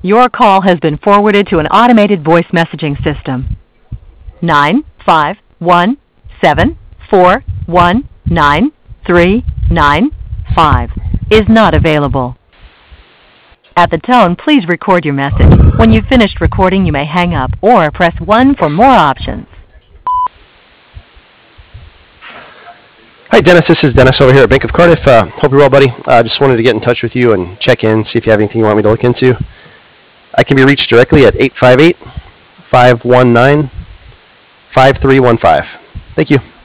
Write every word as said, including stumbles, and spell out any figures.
Your call has been forwarded to an automated voice messaging system. Nine five one seven four one nine three nine five is not available. At the tone, please record your message. When you've finished recording, you may hang up or press one for more options. Hi, Dennis. This is Dennis over here at Bank of Cardiff. Uh, hope you're well, buddy. I uh, just wanted to get in touch with you and check in, see if you have anything you want me to look into. I can be reached directly at eight five eight, five one nine, five three one five. Thank you.